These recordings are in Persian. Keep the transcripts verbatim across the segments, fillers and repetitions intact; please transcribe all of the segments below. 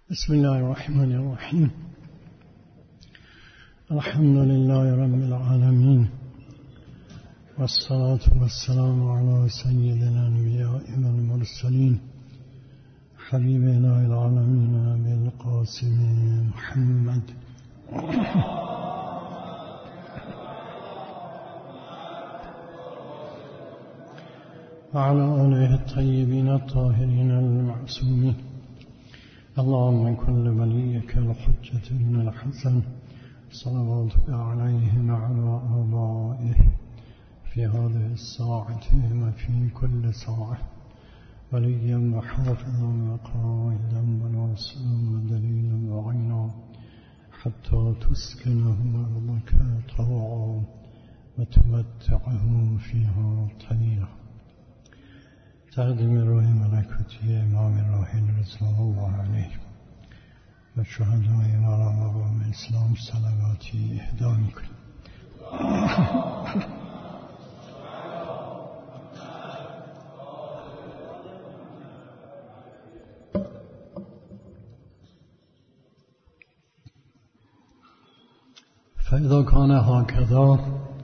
بسم الله الرحمن الرحيم. الحمد لله رب العالمين، والصلاة والسلام على سيد الأنبياء والمرسلين حبيبنا العالمين أبي القاسم محمد وعلى آله الطيبين الطاهرين المعصومين. اللهم كن لوليك الحجة بن الحسن صلواتك عليه وعلى آبائه في هذه الساعة وفي كل ساعة وليا وحافظا وقائدا وناصرا ودليلا وعينا حتى تسكنه أرضك طوعا وتمتعه فيها طويلا. تقدیم روح ملکوتی امام راحل رضوان الله علیه و شهدای والا مقام اسلام صلواتی اهدا میکنیم. فاذا كان هكذا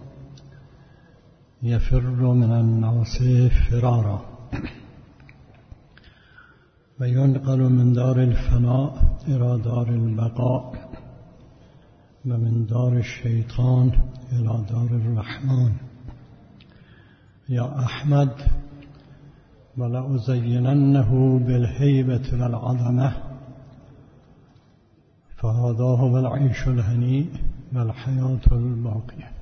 يفر من الناس فرارا و ينقل من دار الفناء إلى دار البقاء و من دار الشيطان إلى دار الرحمن. يا أحمد ولأزيننه بالهيبة والعظمة فهذا هو العيش الهنيء والحياة الباقية.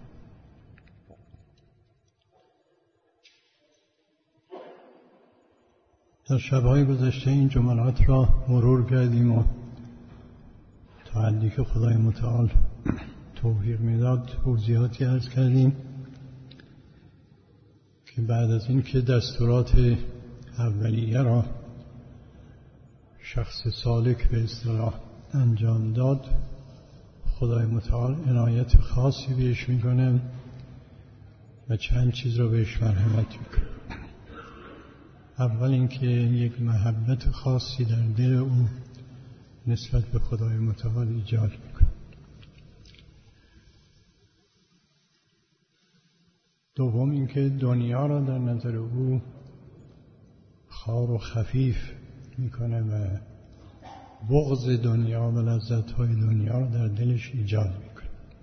در شب‌های گذشته این جملات را مرور کردیم و تا حدی که خدای متعال توفیق میداد توضیحاتی عرض کردیم که بعد از این که دستورات اولیه را شخص سالک به اصطلاح انجام داد، خدای متعال عنایت خاصی بهش میکنه و چند چیز را بهش مرحمت میکنه. اول اینکه یک محبت خاصی در دل او نسبت به خدای متعال ایجاد میکنه. دوم اینکه دنیا را در نظر او خوار و خفیف میکنه و بغض دنیا و لذت‌های دنیا را در دلش ایجاد میکنه.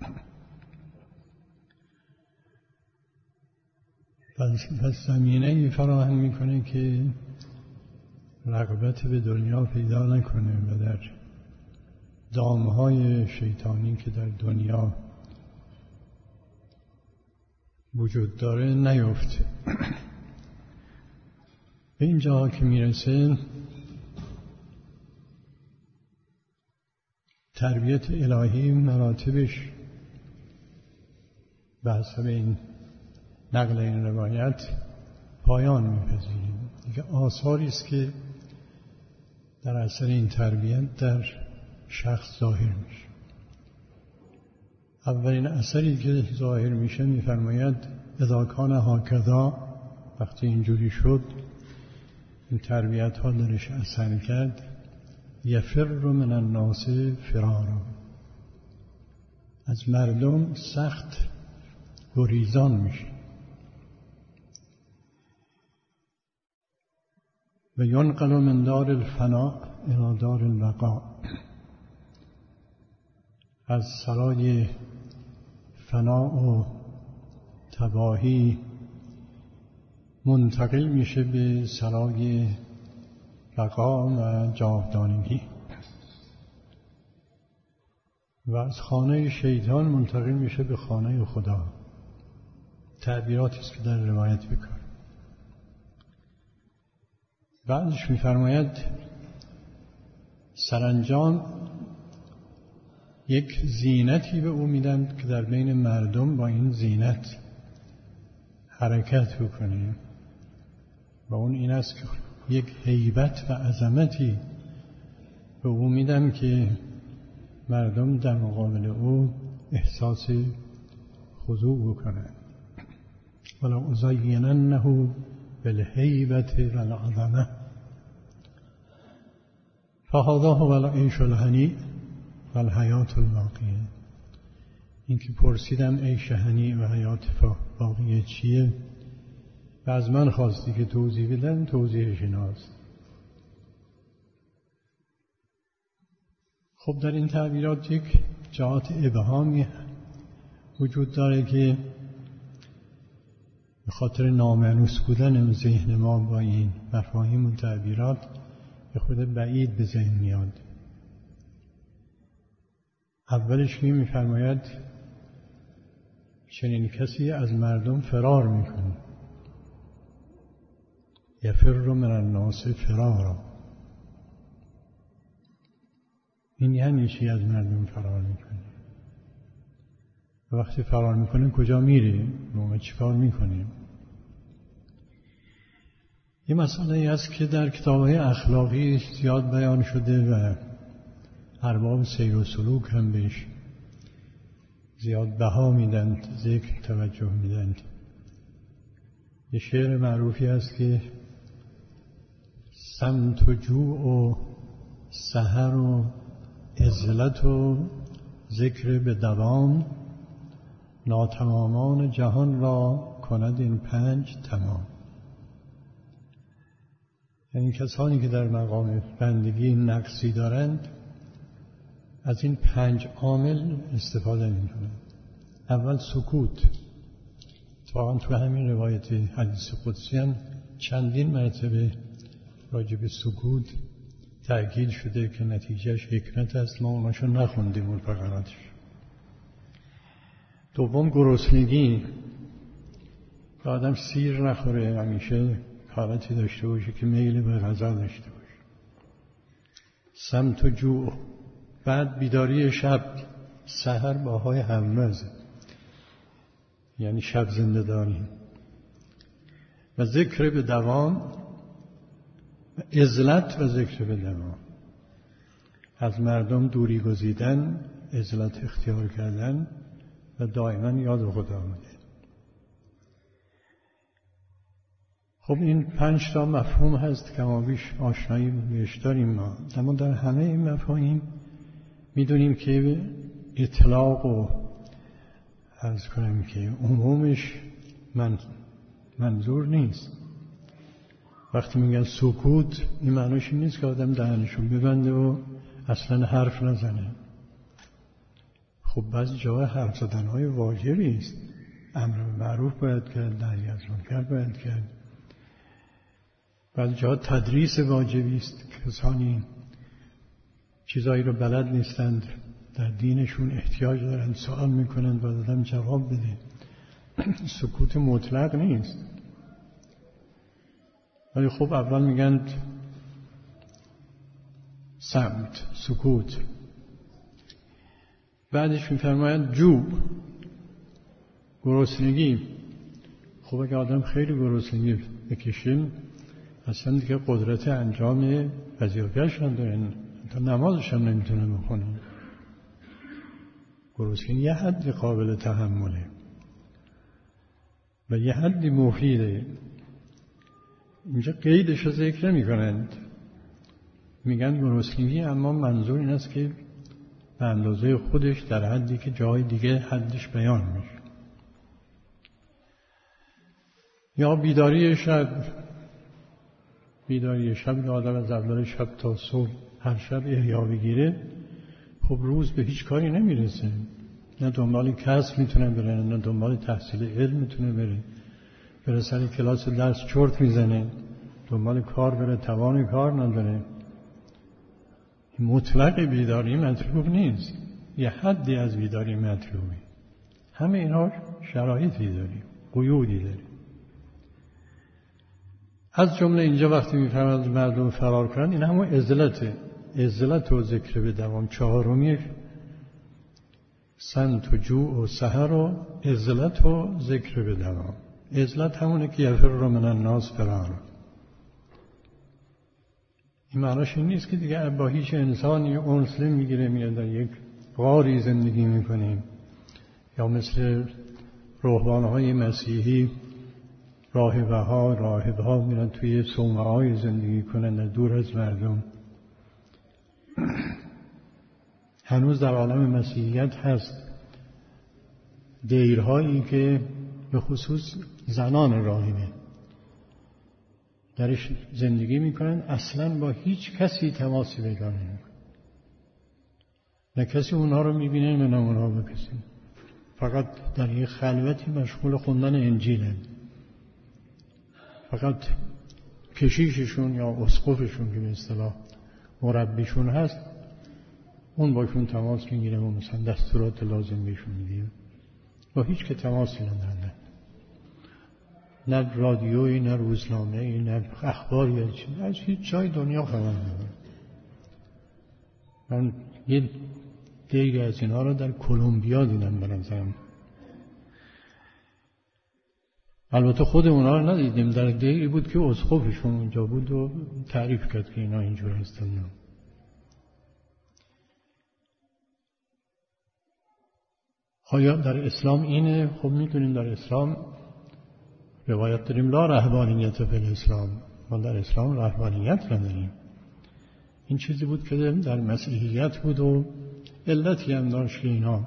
پس زمینه فراهم میکنه که رغبت به دنیا پیدا نکنه و در دامهای شیطانی که در دنیا وجود داره نیفته. به اینجا که میرسه تربیت الهی مراتبش به حسب این نقل این روایت پایان می‌پذیریم. دیگه آثاری است که در اثر این تربیت در شخص ظاهر میشه. اولین اثری که ظاهر میشه میفرماید اذا کان هکذا، وقتی اینجوری شد این تربیت ها درش اثر کرد، یفر من الناس فرارا، از مردم سخت گریزان میشه. و ینقل من دار الفناء الى دار البقاء، از سرای فنا و تباهی منتقل میشه به سرای بقا و جاودانگی و از خانه شیطان منتقل میشه به خانه خدا. تعبیراتی است که در روایت بکن. بعدش می‌فرماید سرانجام یک زینتی به او میدن که در بین مردم با این زینت حرکت بکنه و اون این است که یک هیبت و عظمتی به او میدن که مردم در مقابل او احساس خضوع بکنن. ولا ازیننه بالهیبة والعظمه فهذا هو العیش الهنی و الحیات الباقیه. این که پرسیدم عیش هنی و حیات باقیه چیه و از من خواستی که توضیح بدم، توضیحش ایناست. خب در این تعبیرات یک جهات ابهامی وجود داره که به خاطر نامانوس بودن ذهن ما با این مفاهیم و تعبیرات به خود بعید به ذهن میاد. اولش که میفرماید چنین کسی از مردم فرار میکنه، یفر من الناس فرارا. این یعنی چی از مردم فرار میکنه؟ وقتی فرار میکنه کجا میره؟ موقع چیکار میکنه؟ یه مسئله ای است که در کتاب‌های اخلاقی زیاد بیان شده و ارباب سیر و سلوک هم بهش زیاد بها میدند، ذکر توجه میدند. یه شعر معروفی است که سمت و جوع و سحر و عزلت و ذکر به دوام، ناتمامان جهان را کند این پنج تمام. یعنی کسانی که در مقام بندگی نقصی دارند از این پنج عامل استفاده میکنند. اول سکوت. اتفاقاً تو همین روایت حدیث قدسی هم چندین مرتبه راجع به سکوت تأکید شده که نتیجهش حکمت است. ما اوناشو نخوندیم اون فقراتش. دوم گرسنگی، که آدم سیر نخوره، همیشه حالتی داشته باشه که میل به غذا داشته باشه. سمت و جوع. بعد بیداری شب، سحر باهای هموزه، یعنی شب زنده داریم. و ذکر به دوام، عزلت و ذکر به دوام. از مردم دوری گزیدن، عزلت اختیار کردن و دائما یاد خدا بودن. خب این پنج تا مفهوم هست که ما بیش آشنایی بهش داریم ما. اما در همه این مفاهیم میدونیم که اطلاق و عرض کنم که عمومش من منظور نیست. وقتی میگن سکوت، این معنیش نیست که آدم دهنشون ببنده و اصلا حرف نزنه. خب بعضی جاهای حرف زدنهای واجبی است. امر به معروف باید کرد، نهی از منکر باید کرد. بعضی جاها تدریس واجبی است. کسانی چیزایی رو بلد نیستند، در دینشون احتیاج دارند، سوال میکنند و آدم جواب بده. سکوت مطلق نیست. ولی خب اول میگن صمت، سکوت. بعدش میفرماید جو، گرسنگی. خب اگه آدم خیلی گرسنگی بکشیم اصلا دیگه قدرت انجام وظیفه‌اش نداره، تا نمازش هم نمیتونه بخونه. گرسنگی یه حد قابل تحمله و یه حدی مفیده. اینجا قیدش رو ذکر نمی کنند، میگن گرسنگی، اما منظور این است که به اندازه خودش در حدی که جای دیگه حدش بیان میشه. یا بیداری شب. بیداری شب که آدم از اول شب تا صبح هر شب احیا بگیره، خب روز به هیچ کاری نمیرسه. نه دنبال کسب میتونه بره، نه دنبال تحصیل علم میتونه بره. بره سر کلاس درس چرت میزنه، دنبال کار بره توان کار نداره. مطلق بیداری مطلوب نیست، یه حدی از بیداری مطلوبه. همه اینها شرایطی داریم، قیودی داریم. از جمله اینجا وقتی میفرماید مردم فرار کنند، این همون عزلته. عزلت و ذکر به دوام. چهارمیش سمت و جوع و سحر و عزلت و ذکر به دوام. عزلت همونه که یفر من الناس فرار. این معناش این نیست که دیگه با هیچ انسانی انس نمیگیره، میاد در یک غاری زندگی میکنیم، یا مثل روحانهای مسیحی راهبه‌ها راهب‌ها میرن توی صومعه‌های زندگی کنن دور از مردم. هنوز در عالم مسیحیت هست دیرهایی که به خصوص زنان راهبه درش زندگی میکنن، اصلا با هیچ کسی تماسی پیدا نمیکنن، نه کسی اونها رو میبینه نه اونها به کسی، فقط در یک خلوتی مشغول خوندن انجیلن. فقط کشیششون یا اسقفشون که به اصطلاح مربیشون هست اون باشون تماس میگیره و مثلا دستورات لازم بهشون میده، با هیچ که تماسی ندارن، نه رادیویی نه روزنامه‌ای نه اخباری، از هیچ جای دنیا خبر ندارن. من یه دیگه از اینها رو در کلمبیا دیدم به نظرم. البته خود اونا رو ندیدیم، در دیگه بود که اسقفشون اونجا بود و تعریف کرد که اینا اینجور هستن. آیا در اسلام اینه؟ خب میدونیم در اسلام روایت داریم لا رهبانیت فی الاسلام، ما در اسلام رهبانیت نداریم. این چیزی بود که در مسیحیت بود و علتی هم داشت که اینا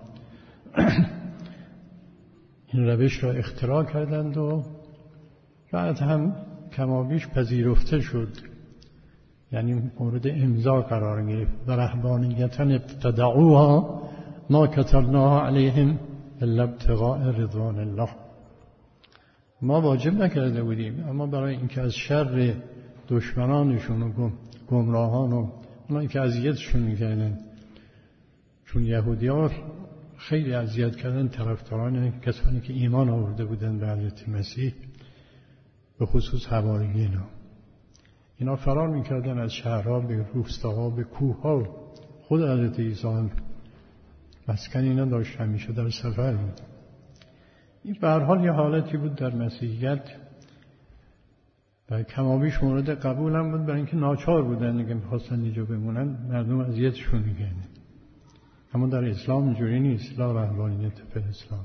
این روش را اختراع کردند و بعد هم کمابیش پذیرفته شد، یعنی مورد امضا قرار گرفت. و رهبانیتاً ابتدعوها ما کتبناها علیهم الا ابتغاء رضوان الله. ما واجب نکرده بودیم، اما برای اینکه از شر دشمنانشون و گمراهان و اونایی که اذیتشون میکردن، چون یهودی‌ها خیلی اذیت کردن طرفداران کسانی که ایمان آورده بودن به حضرت مسیح، به خصوص حواریین ها، اینا فرار میکردن از شهرها به روستاها به کوهها. خود حضرت عیسی هم مسکن اینا داشت، همیشه در سفر بود. این به هر حال یه حالتی بود در مسیحیت و کمابیش مورد قبول هم بود، برای اینکه ناچار بودن دیگه، می‌خواستن اینجا بمونن، مردم اذیتشون می‌کردن. اما در اسلام اینجوری نیست، لا رهبانیت فی الاسلام.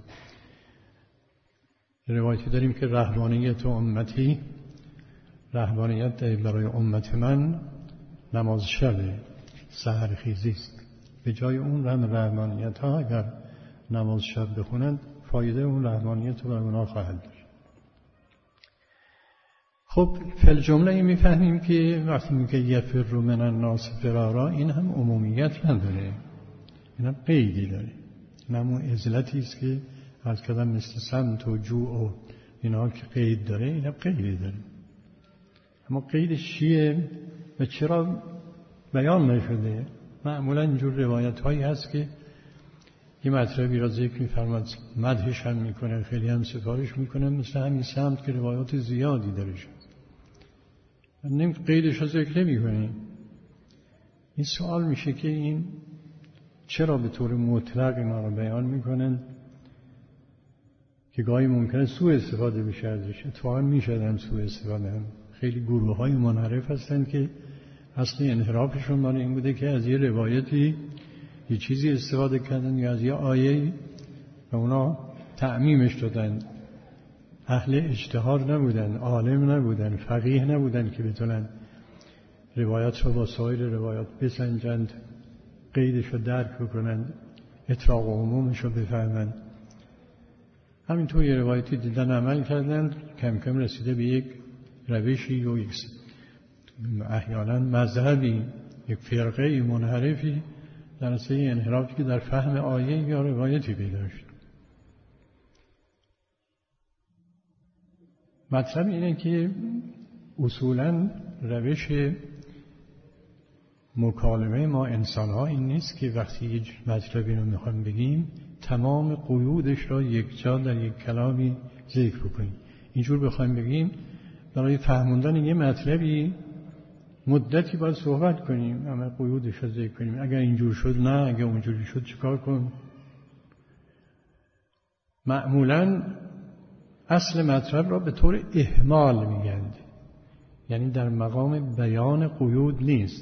روایتی داریم که رهبانیت امتی، رهبانیت برای امت من نماز شب سحرخیزی است. به جای اون رهبانیت ها اگر نماز شب بخونند فایده اون رهبانیت رو برای اونا خواهد داشت. خب فل جمله این میفهمیم که وقتی میگه یفر من الناس فرارا، این هم عمومیت نداره، این هم قیدی داره. این هم اون عزلتی است که از کدام مثل سمت و جوع و اینا که قید داره، این هم قیدی داره. اما قیدش چیه و چرا بیان نشده؟ معمولا اینجور روایت هایی هست که یه مطلبی را ذکر می‌فرماد، مدحش هم میکنه، خیلی هم سفارش میکنه، مثل همین سمت که روایات زیادی داره شد. نیم قیدش را ذکر نمی‌کنیم. این سوال میشه که این چرا به طور مطلق اینا را بیان میکنن که گاهی ممکنه سوء استفاده بشه ازش. اتفاقا میشه هم سوء استفاده هم. خیلی گروه های منحرف هستن که اصل انحرافشون مال این بوده که از یه روایتی یه چیزی استفاده کردن یا از یه آیه و اونا تعمیمش دادن. اهل اجتهاد نبودن، عالم نبودن، فقیه نبودن که بتونن روایت رو با سایر روایات بسنجند، قیدش رو درک بکنن، اطلاق عمومش رو بفهمن. همینطور یه روایتی دیدن عمل کردن، کم کم رسیده به یک روشی و یک احیانا مذهبی، یک فرقه منحرفی در اصل انحرافی که در فهم آیه یا روایتی پیدا شد. مطلب اینه که اصولاً روش مکالمه ما انسان ها این نیست که وقتی یک مطلبی رو میخوایم بگیم تمام قیودش را یک جا در یک کلامی ذکر کنیم. اینجور بخوایم بگیم برای فهموندن یه مطلبی مدتی باید صحبت کنیم، اما قیودش رو ذکر کنیم. اگر اینجور شد نه، اگر اونجوری شد چیکار کن؟ معمولاً اصل مطلب را به طور اهمال میگند، یعنی در مقام بیان قیود نیست.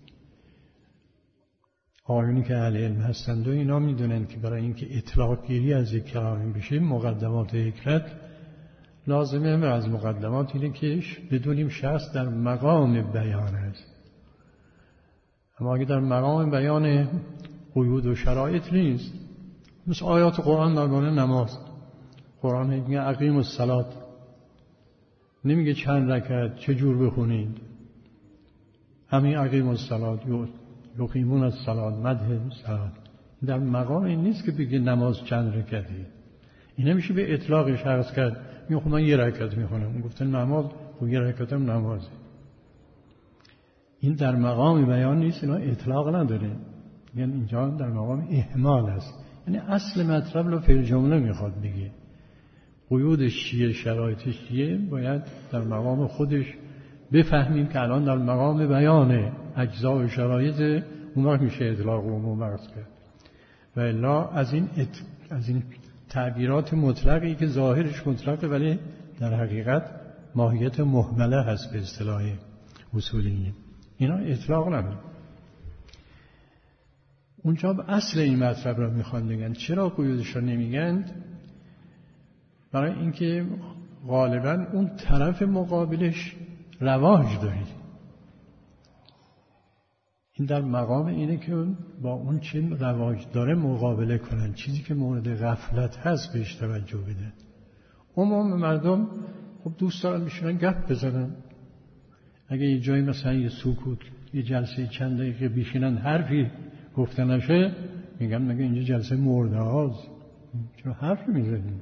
آیونی که اهل علم هستند و اینا میدونن که برای اینکه اطلاق گیری از یک کلام بشه مقدمات حکمت لازمه، و از مقدمات اینه که بدونیم شخص در مقام بیان است. اما اگه در مقام بیان قیود و شرایط نیست. مثل آیات قرآن درباره نماز، قرآن میگه اقیم الصلاة، نمیگه چند رکعت چه جور بخونید، همین اقیم الصلاة یقیمون الصلاة مده الصلاة. در مقام این نیست که بگه نماز چند رکعتی، این نمیشه به اطلاقش عرض کرد میگه خب من یه رکعت میخونم، اون گفته نماز خب یه رکعت هم نمازه. این در مقام بیان نیست، اینا اطلاق نداره، یعنی اینجا در مقام اهمال است، یعنی اصل مطلب رو فعل جمله میخواد بگه. قیودش چیه، شرایطش چیه، باید در مقام خودش بفهمیم که الان در مقام بیان اجزا و شرایط اون وقت میشه اطلاق عموم عرض کرد. و الا از این ات... از این تعبیرات مطلقی که ظاهرش مطلقه ولی در حقیقت ماهیت مهمله هست به اصطلاح اصولیین، اینا اطلاق نداره. اونجا اصل این مطلب را میخوان بگن. چرا قیودش را نمیگند؟ برای اینکه غالبا اون طرف مقابلش رواج داره. این در مقام اینه که با اون چه رواج داره مقابله کنن، چیزی که مورد غفلت هست بهش توجه بدن. عموم مردم خب دوست دارن بشینن گپ بزنن. اگه یه جایی مثلا یه سکوت، یه جلسه چند دقیقه بشینن حرفی گفته نشه، میگم مگه اینجا جلسه مرده هاست، چرا حرف میزنیم؟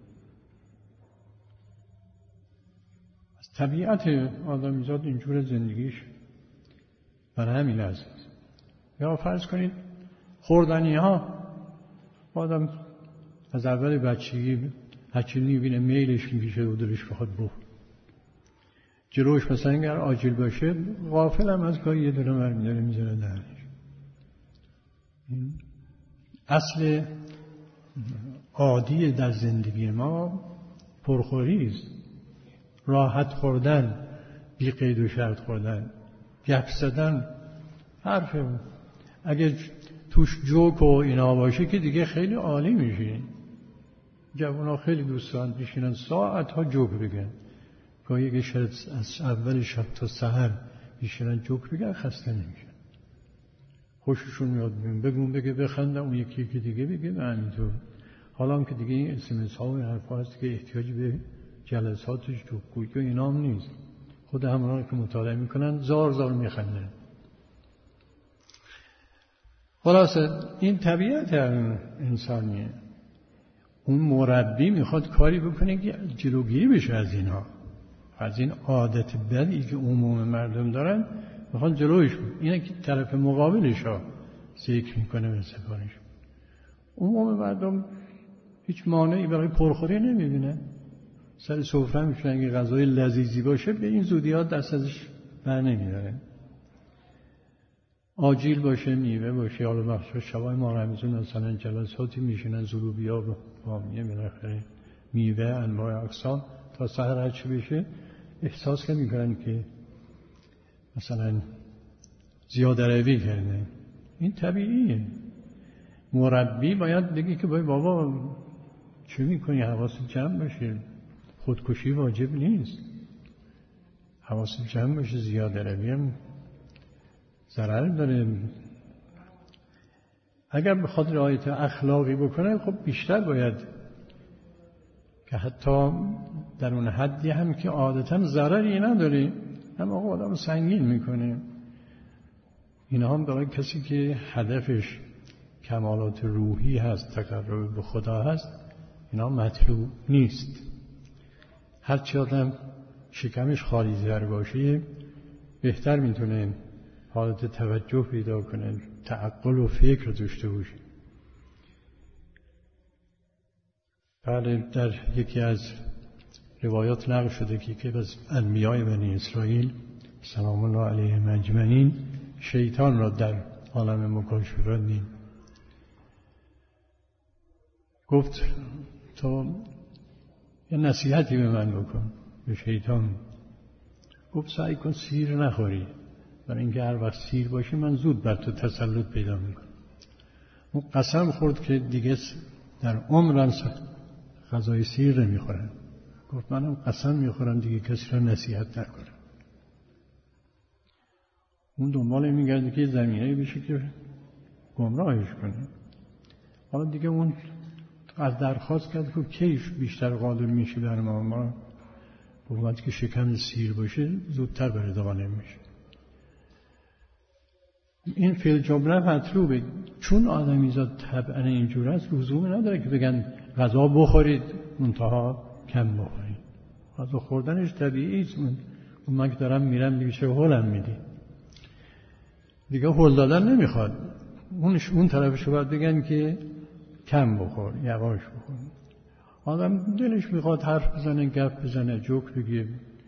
از طبیعت آدمیزاد اینجور زندگیش برای همین است. یا فرض کنید خوردنی ها، آدم از اول بچگی هرچی میبینه میلش میشه و دلش بخواد بخور. جلوش مثلا اگر آجیل باشه غافل هم از گاهی یه دونه مرمیداره میزنه درش. اصل عادی در زندگی ما پرخوری است، راحت خوردن، بی قید و شرط خوردن، گپ زدن، حرف اگه توش جوک و اینا باشه که دیگه خیلی عالی میشه. جوونا خیلی دوستان بشینن ساعت ها جوک بگن، گاهی اگه شاید از اول شب تا سحر بشینن جوک بگن خسته نمیشن، خوششون میاد بگون بگه بخندم، اون یکی یکی دیگه بگه و همینطور. حالا هم که دیگه این اسمس ها و این حرف هست که احتیاج به جلساتش جوکگویی و اینا هم نیست، خود همونها که مطالعه میکنن زار زار میخندن. خلاصه این طبیعت انسانیه. اون مربی میخواد کاری بکنه که جلوگیری بشه از اینها، از این عادت بدی که عموم مردم دارن میخواد جلویش بود. اینه که طرف مقابلش ها ذکر میکنه به سفارش. عموم مردم هیچ مانعی برای پرخوری نمیبینه. سر سفره میشن اگه غذای لذیذی باشه به این زودی ها دست ازش بر نمیداره. آجیل باشه، میوه باشه، حالا مخصوص شبای ما رمضان مثلا جلساتی میشینن زروبیا و بامیه بالاخره میوه انواع اقسام تا سحر هرچی بشه احساس که میکنن که مثلا زیاده روی کرده. این طبیعیه. مربی باید بگی که باید بابا چه میکنی، حواست جمع باشه، خودکشی واجب نیست، حواست جمع باشه، زیاده روی هم ضرر داره. اگر بخواد رعایت اخلاقی بکنه خب بیشتر باید که حتی در اون حدی هم که عادتا ضرری نداره هم آقا آدم سنگین میکنه. اینا هم برای کسی که هدفش کمالات روحی هست، تقرب به خدا هست، اینا مطلوب نیست. هرچی آدم شکمش خالی تر باشه بهتر میتونه حالت توجه پیدا کنه، تعقل و فکر داشته باشه. بله، در یکی از روایات نقل شده که که از انبیاء بنی اسرائیل سلام الله علیهم اجمعین شیطان را در عالم مکاشفه دید. گفت تو یه نصیحتی به من بکن، به شیطان. گفت سعی کن سیر نخوری، برای اینکه هر وقت سیر باشی من زود بر تو تسلط پیدا میکنم. اون قسم خورد که دیگه در عمرم غذای سیر نمیخورم. گفت منم قسم میخورم دیگه کسی را نصیحت نکنم. اون دنبال میگرده که زمینه‌ای بشه که گمراهش کنه. حالا دیگه اون از درخواست کرد که کیف بیشتر قادر میشه بر ما، ما به وقتی که شکم سیر باشه زودتر برای غالب میشه. این فیل جمله مطلوبه، چون آدمیزاد طبعا اینجور است لزومی نداره که بگن غذا بخورید منتها کم بخورید. غذا خوردنش طبیعی است. اون من که دارم میرم دیگه چه هولم میدی، دیگه هول دادن نمیخواد. اونش اون طرفشو باید بگن که کم بخور، یواش بخور. آدم دلش میخواد حرف بزنه، گپ بزنه، جوک بگه.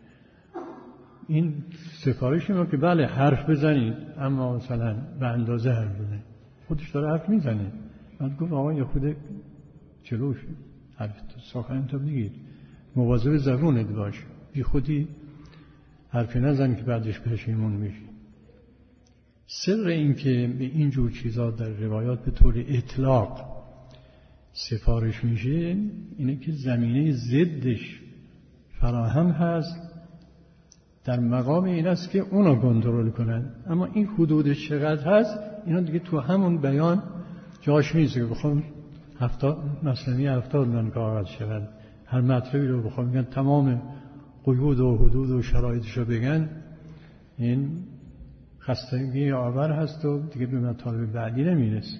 این سفارش ما که بله حرف بزنید، اما مثلا به اندازه حرف بزنید. خودش داره حرف میزنه، من گفت آقا یه خود جلوش حرف ساخن تو بگید، مواظب زبونت باش، بی خودی حرفی نزن که بعدش پشیمون میشی. سر این که به این جور چیزا در روایات به طور اطلاق سفارش میشه اینه که زمینه ضدش فراهم هست، در مقام این است که اونا کنترل کنن. اما این حدودش چقدر هست اینا دیگه تو همون بیان جاش نیست که بخوام هفتاد مثلا هفتاد من کاغذ شود هر مطلبی رو بخوام بگن تمام قیود و حدود و شرایطش رو بگن، این خستگی آور هست و دیگه به مطالب بعدی نمیرسه.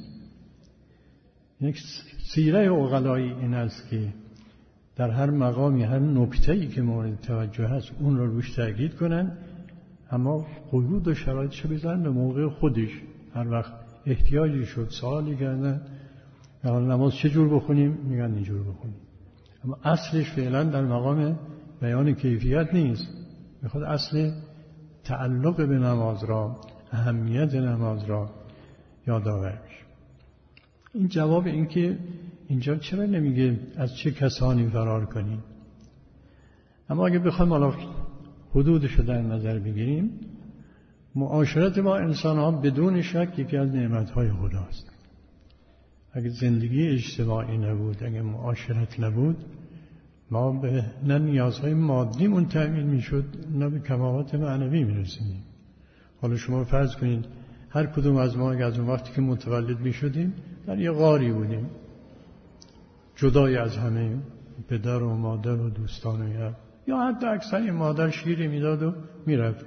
یک سیره عقلایی این است که در هر مقامی هر نکته‌ای که مورد توجه هست اون رو روش تاکید کنن، اما قیود و شرایطش رو بذارن به موقع خودش. هر وقت احتیاجی شد سوالی کردن نماز چجور بخونیم میگن اینجور بخونیم، اما اصلش فعلا در مقام بیان کیفیت نیست، میخواد اصل تعلق به نماز را، اهمیت نماز را یادآور بشه. این جواب این که اینجا چرا نمیگه از چه کسانی فرار کنیم، اما اگه بخوایم حالا حدودش رو در نظر بگیریم، معاشرت ما انسان ها بدون شک یکی از نعمتهای خداست. اگه زندگی اجتماعی نبود، اگه معاشرت نبود، ما به نه نیازهای مادیمون تأمین میشد نه به کمالات معنوی میرسیدیم. حالا شما فرض کنید هر کدوم از ما از اون وقتی که متولد میشدیم در یه غاری بودیم، جدای از همه پدر و مادر و دوستان و یا یا حتی اکثر مادر شیری میداد و میرفت.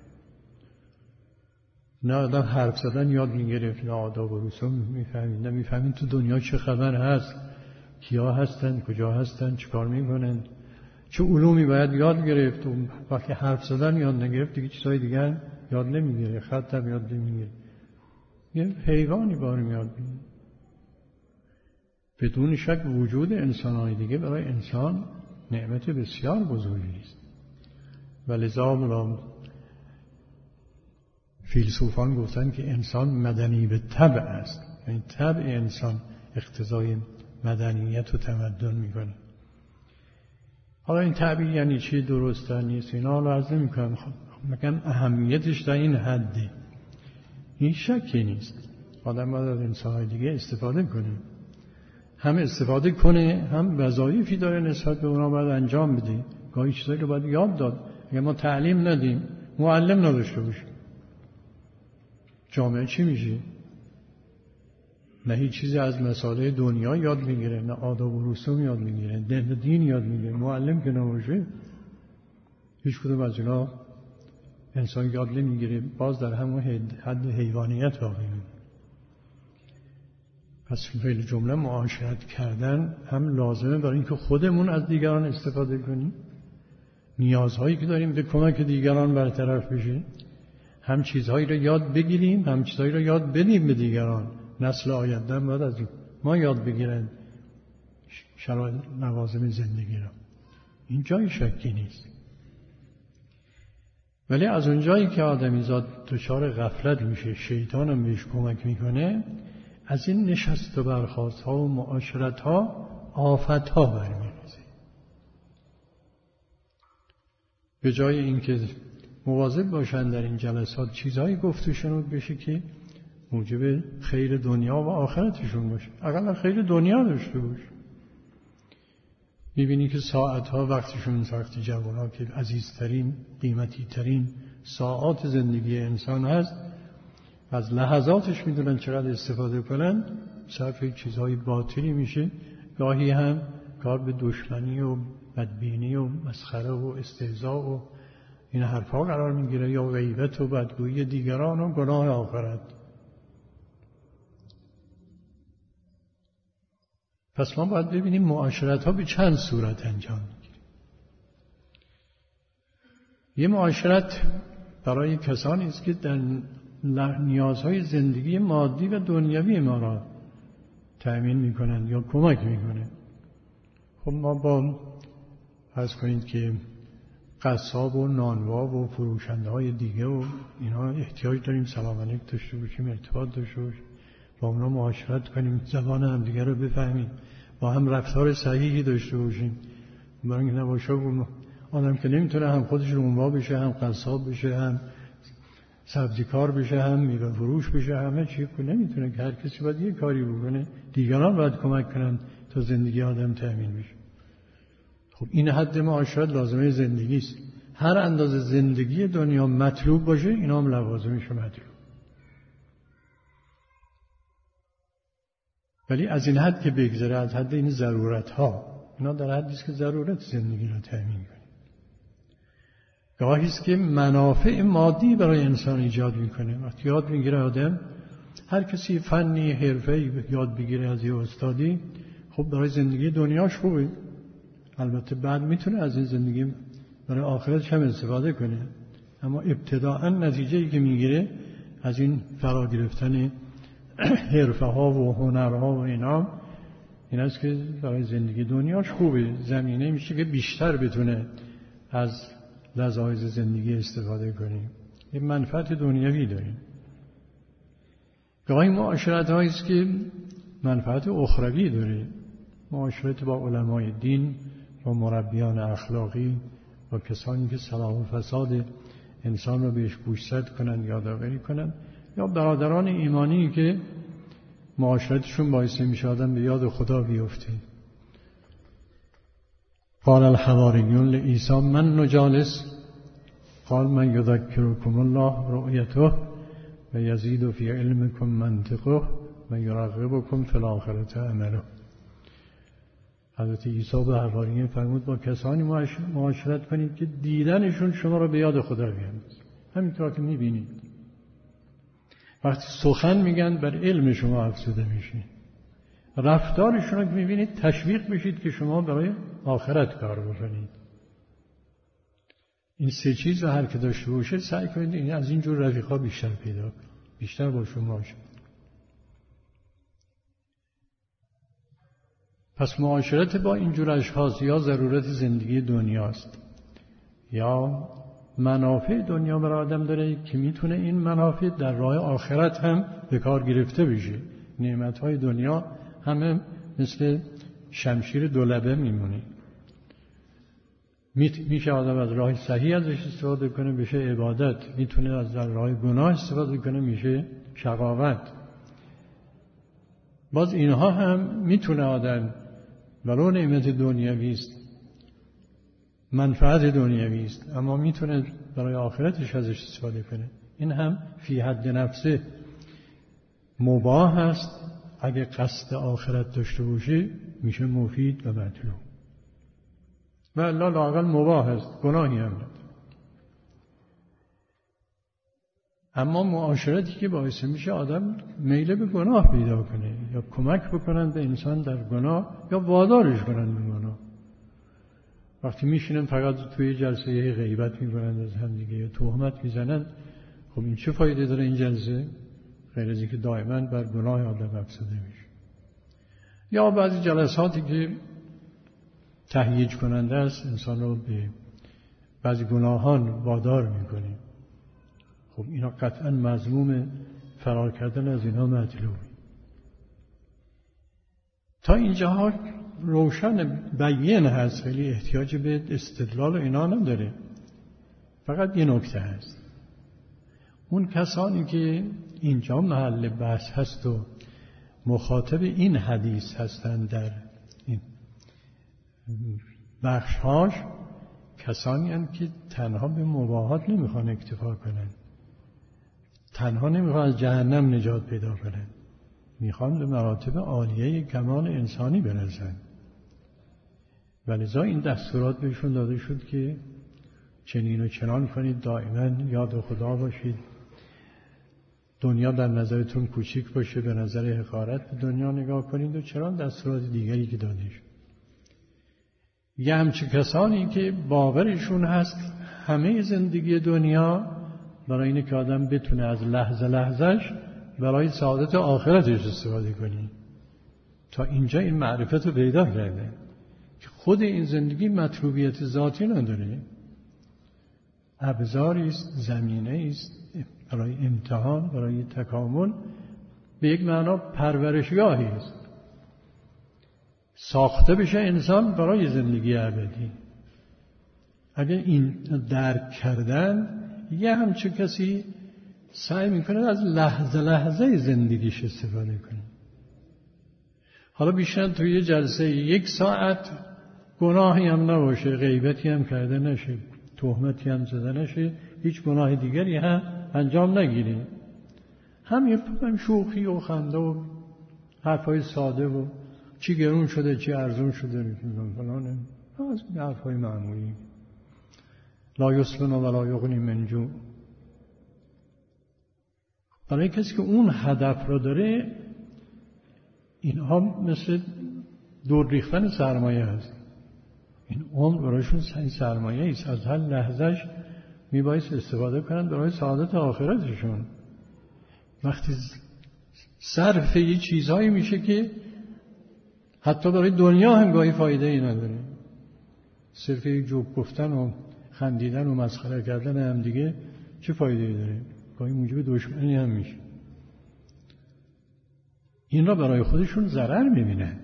نه آدم حرف زدن یاد میگرفت، نه آداب و رسوم میفهمید، نه میفهمید تو دنیا چه خبر هست، کیا هستن، کجا هستن، چه کار میکنن، چه علومی باید یاد گرفت. و وقتی حرف زدن یاد نگرفت دیگه چیزای دیگر یاد نمیگیره، خط هم یاد نمیگیره، یه حیوانی بار میاد. بدون شک وجود انسان‌های دیگه برای انسان نعمت بسیار بزرگی است و لذا فیلسوفان گفتن که انسان مدنی به طبع است، یعنی طبع انسان اقتضای مدنیت و تمدن میکنه. حالا این تعبیر یعنی چی، درسته نیست، اینا رو عرض نمیکنم، میگن اهمیتش در این حده، این شکی نیست. آدم باید از انسان‌های دیگه استفاده کنه، هم استفاده کنه هم وظایفی داره نسبت به اونا باید انجام بده، گاهی چیزایی رو باید یاد داد. اگه ما تعلیم ندیم، معلم نداشته باشیم، جامعه چی میشه؟ نه هیچ چیزی از مسائل دنیا یاد میگیره، نه آداب و رسوم یاد میگیره، نه دین یاد میگیره. معلم که نباشه هیچ کدوم از اینا انسان یاد نمیگیره، باز در همون حد حیوانیت واقع میمونه. پس فعل جمله معاشرت کردن هم لازمه برای اینکه خودمون از دیگران استفاده کنیم، نیازهایی که داریم به کمک دیگران برطرف بشه، هم چیزهایی رو یاد بگیریم، هم چیزهایی رو یاد بدیم به دیگران. نسل آینده هم باید از ما یاد بگیرن شرایط لوازم زندگی رو. این جای شکی نیست. ولی از اونجایی که آدمیزاد دچار غفلت میشه، شیطان هم بهش کمک میکنه، از این نشست و برخاست ها و معاشرت ها آفت ها برمی‌ریزه. به جای اینکه مواظب باشن در این جلسات چیزهایی گفت و شنود بشه که موجب خیر دنیا و آخرتشون باشه، اقلا خیر دنیا داشته باشه. میبینی که ساعتها وقتشون، وقتی جوانها که عزیزترین قیمتی ترین ساعات زندگی انسان هست، از لحظاتش میدونن چقدر استفاده کنن، صرف چیزهای باطلی میشه. گاهی هم کار به دشمنی و بدبینی و مسخره و استهزاء و این حرفا قرار میگیره، یا غیبت و بدگویی دیگران و گناه آخرت. پس ما باید ببینیم معاشرت ها به چند صورت انجام میگیره. یه معاشرت برای کسانی است که در نیازهای زندگی مادی و دنیوی ما را تأمین میکنن یا کمک میکنن. خب ما با فرض کنید که قصاب و نانوا و فروشنده های دیگه و اینها احتیاج داریم سلام علیک داشته باشیم، ارتباط داشته باشیم، با اونا معاشرت کنیم، زبان هم دیگه رو بفهمیم، با هم رفتار صحیحی داشته باشیم. برای اینکه نباشه آدم که نمیتونه هم خودش نانوا بشه، هم قصاب بشه، هم سبزیکار بشه، هم میوه فروش بشه، همه چی که نمیتونه، که هر کسی باید یه کاری بکنه، دیگران باید کمک کنن تا زندگی آدم تأمین بشه. خب این حد معاشرت لازمه زندگی است. هر اندازه زندگی دنیا مطلوب باشه، اینا هم لوازمش مطلوب. ولی از این حد که بگذره، از حد این ضرورت ها، اینا در حدی است که ضرورت زندگی را تأمین کنه. گاهی است که منافع مادی برای انسان ایجاد میکنه. وقتی یاد میگیره آدم، هر کسی فنی حرفه‌ای یاد بگیره از یه استادی، خب برای زندگی دنیاش خوبه. البته بعد میتونه از این زندگی برای آخرتش هم استفاده کنه، اما ابتداءً نتیجه‌ای که میگیره از این فرا گرفتن حرفه ها و هنرها و اینا، این است که برای زندگی دنیاش خوبه. زمینه میشه که بیشتر بتونه از لذایز زندگی استفاده کنیم. این منفعت دنیوی داریم. گاهی معاشرت هایی است که منفعت اخروی داره. معاشرت با علمای دین، با مربیان اخلاقی، با کسانی که صلاح و فساد انسان رو بهش گوشزد کنن، یادآوری کنن، یا برادران ایمانی که معاشرتشون باعث میشه آدم به یاد خدا بیفته. قال الحواریون لعیسی من نجالس قال من یذکرکم الله رؤیته و یزید فی علمکم منطقه و یرغبکم فی الاخرة عمله. حضرت عیسی به حواریون فرمود با کسانی معاشرت کنید که دیدنشون شما را به یاد خدا بیاندازه. همینطور که میبینید وقتی سخن میگن بر علم شما افزوده میشه، رفتارشون رو که میبینید تشویق بشید که شما برای آخرت کار بکنید. این سه چیز رو هر که داشته باشه سعی کنید این از این جور رفیقا بیشتر پیدا کنید، بیشتر با شما باشه. پس معاشرت با این جور اشخاص یا ضرورت زندگی دنیاست یا منافع دنیا برای آدم داره که میتونه این منافع در راه آخرت هم به کار گرفته بشه. نعمتهای دنیا همه مثل شمشیر دولبه میمونه. میشه آدم از راه صحیح ازش استفاده کنه بشه عبادت، میتونه از راه گناه استفاده کنه میشه شقاوت. باز اینها هم میتونه آدم ولو نعمت دنیوی است، منفعت دنیوی است، اما میتونه برای آخرتش ازش استفاده کنه. این هم فی حد نفسه مباح است. اگه قصد آخرت داشته باشه میشه مفید و مطلوب، و الا لااقل مباح است، گناهی هم نداره. اما معاشرتی که باعث میشه آدم میل به گناه پیدا کنه یا کمک بکنن به انسان در گناه یا وادارش کنن به گناه. وقتی میشینن فقط توی جلسه غیبت میکنن از هم دیگه یا تهمت میزنن، خب این چه فایده داره این جلسه؟ غیر از اینکه دائما بر گناه آدم افزوده میشه. یا بعضی جلساتی که تهییج کننده است، انسان رو به بعضی گناهان وادار میکنه، خب اینا قطعا مذموم، فرار کردن از اینها مطلوبه. تا اینجاها روشن بیان هست، ولی احتیاج به استدلال و اینا نداره. فقط یه نکته هست، اون کسانی که اینجا محل بحث هست و مخاطب این حدیث هستند در این بخشهاش، کسانی هستند که تنها به مباحات نمیخوان اکتفا کنن، تنها نمیخوان از جهنم نجات پیدا کنن، میخوان به مراتب عالیه کمال انسانی برسن. ولذا این دستورات بهشون داده شد که چنین و چنان کنید، دائما یاد خدا باشید، دنیا در نظرتون کوچیک باشه، به نظر حقارت به دنیا نگاه کنید و چرا دستورات دیگری که داده شد. یه همچه کسانی که باورشون هست همه زندگی دنیا برای اینه که آدم بتونه از لحظه لحظهش برای سعادت آخرتش استفاده کنی. تا اینجا این معرفت رو پیدا کرده که خود این زندگی مطلوبیت ذاتی نداره، ابزاری است، زمینه است برای امتحان، برای تکامل، به یک معنا پرورشگاهی است، ساخته بشه انسان برای زندگی ابدی. اگر این درک کردن، یه همچه کسی سعی میکنه از لحظه لحظه زندگیش استفاده کنه. حالا بیشتر توی یه جلسه یک ساعت گناهی هم نباشه، غیبتی هم کرده نشه، تهمتی هم زده نشه، هیچ گناه دیگری هم انجام نگیری، همین شوخی و خنده و حرفای ساده و چی گرون شده چی ارزون شده فلانه، از این حرفای معمولی. لا یسمن ولا یغنی من جوع. برای کسی که اون هدف رو داره، اینها مثل دور ریختن سرمایه هست. این عمر برایشون سرمایه است، از هر لحظهش میبایست استفاده کنند برای سعادت آخرتشون. وقتی صرف یه چیزهایی میشه که حتی برای دنیا هم گاهی فایده ای نداره، صرف یک جوک گفتن و خندیدن و مسخره کردن هم دیگه چه فایده ای داره؟ گاهی موجب دشمنی هم میشه. این را برای خودشون ضرر میبینن.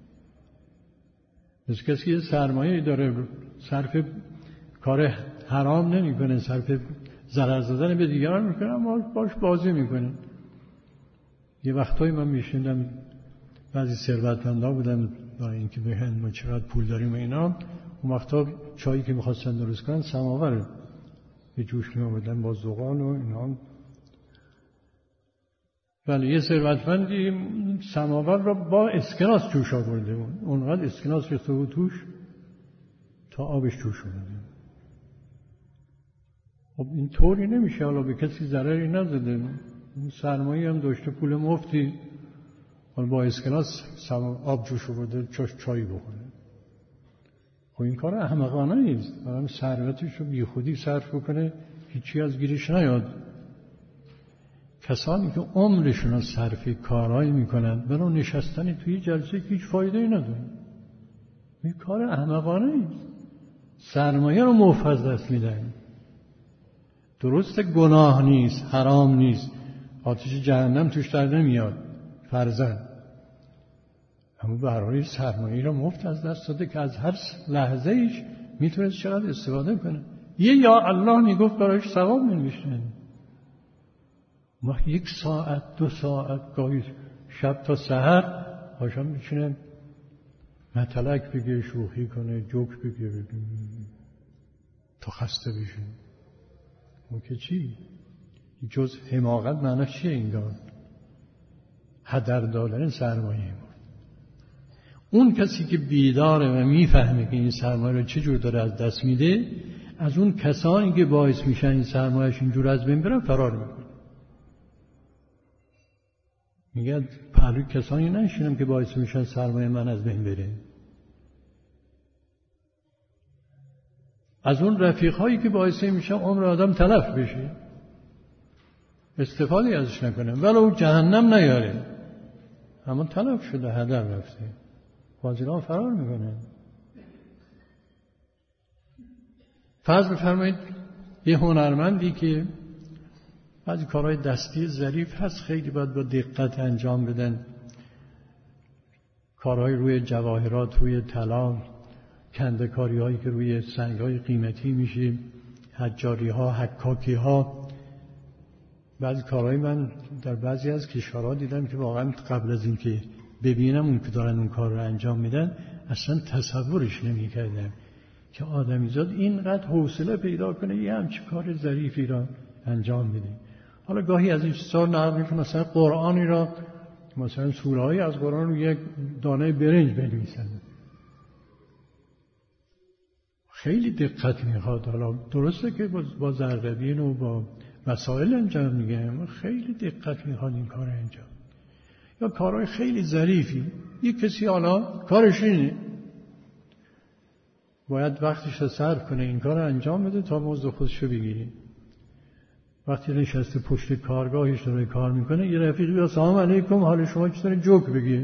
مثل کسی که سرمایه داره صرف کار حرام نمی کنه، صرف ضرر زدن به دیگران میکنه، اما باش بازی میکنه. یه وقتایی من میشنیدم بعضی ثروتمندا بودن برای اینکه بگن ما چقدر پول داریم و اینا، اون وقتا چایی که میخواستن درست کنن سماور به جوش می آوردن با زغال و اینا. ولی یه ثروتمندی سماور را با اسکناس جوش آورده بود، اونقدر اسکناس ریخته بود توش تا آبش جوش آورده. خب این طوری نمیشه، حالا به کسی ضرری نزده، سرمایه هم داشته، پول مفتی، حالا با اسکناس آب جوش آورده چاش چای بخوره. خب این کار احمقانه نیست، آدم ثروتش رو بی خودی صرف بکنه هیچی از گیرش نیاد. کسانی که عمرشون رو صرف کارهایی میکنن برای نشستن توی جلسه که هیچ فایده ای نداره، این کار احمقانه نیست، سرمایه رو مفت از دست میدن. درست گناه نیست، حرام نیست، آتش جهنم توش در نمیاد فرضاً، اما برای سرمایه رو مفت از دست داده که از هر لحظه ایش میتونه چقدر استفاده کنه. یه یا الله میگفت برایش ثواب نمیشن. ما یک ساعت دو ساعت گاهی شب تا سحر آشام میشینه مطلق بگه، شوخی کنه، جوک بگه، بگه تا خسته بشه. اون که چی؟ جز حماقت معناش چیه اینگاه؟ هدر دادن سرمایه. اون کسی که بیداره و میفهمه که این سرمایه رو چه جور داره از دست میده، از اون کسانی که باعث میشن این سرمایه‌اش اینجور از بین بره فرار میکنه. میگه پهلوی کسانی نشینم که باعث میشن سرمایه من از بین بره. از اون رفیق‌هایی که باعث میشن عمر آدم تلف بشه، استفاده ازش نکنه، ولو جهنم نیاره، اما تلف شده، هدر رفته، فاضلان فرار میکنه. فرض بفرمایید یه هنرمندی که بعضی کارهای دستی ظریف هست، خیلی باید با دقت انجام بدن، کارهای روی جواهرات، روی طلا، کنده‌کاری هایی که روی سنگ‌های قیمتی میشه، حجاری ها، حکاکی ها. بعضی کارهای من در بعضی از کشورها دیدم که واقعا قبل از اینکه ببینم اون که دارن اون کار رو انجام میدن اصلا تصورش نمی‌کردم که آدمیزاد اینقدر حوصله پیدا کنه یه همچین کار ظریفی را انجام بده. حالا گاهی از این چیزا نقل میشه، مثلا قرآنی را، مثلا سوره‌ای از قرآن رو یک دانه برنج بنویسن. خیلی دقت میخواد. حالا درسته که با ذره‌بین و با مسائل انجام میگم، خیلی دقت میخواد این کار انجام. یا کارهای خیلی ظریفی، یک کسی حالا کارش اینه، باید وقتش رو صرف کنه این کار انجام بده تا مزد خودشو بگیره. وقتی نشسته پشت کارگاهش داره کار میکنه، یه رفیق بیا سلام علیکم حال شما چطوره جوک بگه،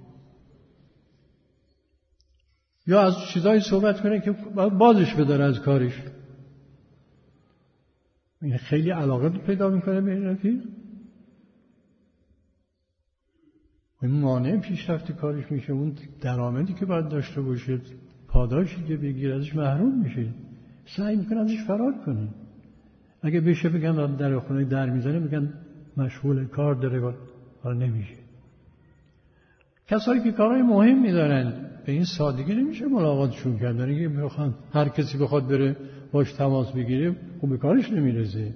یا از چیزایی صحبت کنه که بازش بداره از کارش. این خیلی علاقه پیدا میکنه به این رفیق، این مانع پیشرفت کارش میشه. اون درآمدی که باید داشته باشه، پاداشی که بگیره، ازش محروم میشه. سعی میکنه ازش فرار کنه. اگه بشه بگن در خونه در میزنه، میگن مشغول کار داره، حالا نمیشه. کسایی که کارهای مهمی دارن به این سادگی نمیشه ملاقاتشون کرد. اگه میخوان هر کسی بخواد بره باش تماس بگیره، خب به کارش نمیرسه.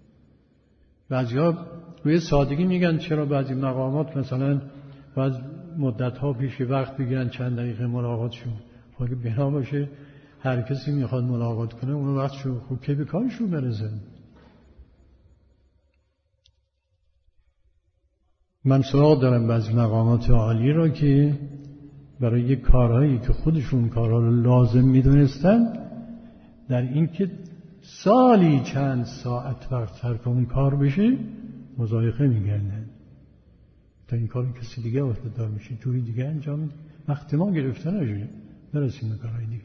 بعضیا روی سادگی میگن چرا بعضی مقامات مثلا بعض مدت‌ها پیش وقت بگیرن چند دقیقه ملاقاتشون. خب اگه بنا باشه هر کسی میخواد ملاقات کنه، اون وقت شو خب کی به کارشون برسه. من سراغ دارم بعضی مقامات عالی را که برای یک کارهایی که خودشون کارها رو لازم میدونستن، در این که سالی چند ساعت وقت صرف اون کار بشه مضایقه میگردن تا این کار کسی دیگه وفادار میشه، جوری دیگه انجام میده، وقت ما گرفته نشه، برسیم به کارهای دیگه.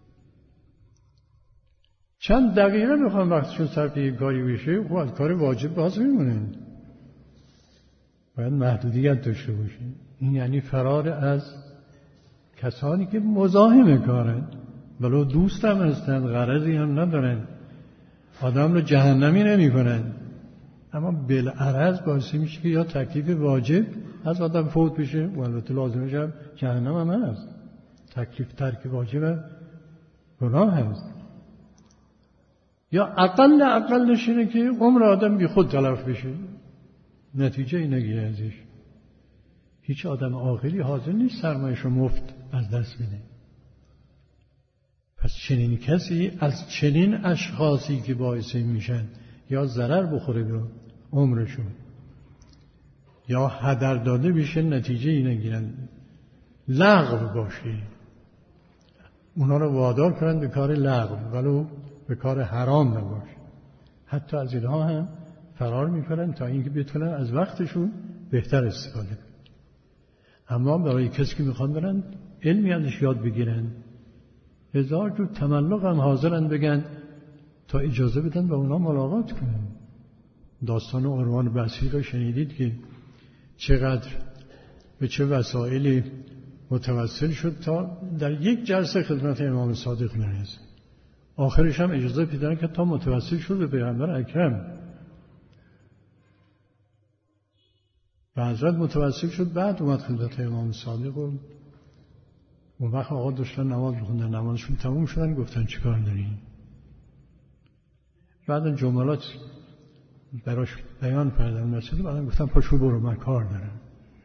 چند دقیقه میخوام وقتشون صرف یک کاری بشه، خب از کار واجب باز میمونن. باید محدودیت داشته باشه. این یعنی فرار از کسانی که مزاحم کارن، ولو دوست هم هستن، غرضی هم ندارن، آدم رو جهنمی نمی کنن، اما بالعرض باعث میشه که یا تکلیف واجب از آدم فوت بشه، و البته لازمش هم جهنم هم هست. تکلیف ترک واجب هم گناه هست. یا اقل اقلش اینه که عمر آدم بی خود تلف بشه، نتیجه ای نگیره ازش. هیچ آدم عاقلی حاضر نیست سرمایه‌اش رو مفت از دست بده. پس چنین کسی از چنین اشخاصی که باعث میشن یا ضرر بخوره به عمرشون یا هدر داده بشه، نتیجه ای نگیرن، لغو باشه، اونا رو وادار کنن به کار لغو، ولو به کار حرام نباشه. حتی از اینها هم فرار میکنن تا اینکه بتونن از وقتشون بهتر استفاده کنن. اما برای کسی که میخوان برن علمی ازش یاد بگیرن، هزار جور تملق هم حاضرن بگن تا اجازه بدن با اونا ملاقات کنن. داستان اروان بصری رو شنیدید که چقدر به چه وسایلی متوسل شد تا در یک جلسه خدمت امام صادق نرسه. آخرش هم اجازه پیدا کرد تا متوسل شد به پیغمبر اکرم. و حضرت متوسل شد، بعد اومد خدمت امام صادق و اون وقت آقا داشتن نماز بخوندن، نمازشون تموم شدن، گفتن چیکار دارین؟ بعد جملات براش بیان کردن مسئله، بعد گفتن پاشو برو من کار دارم.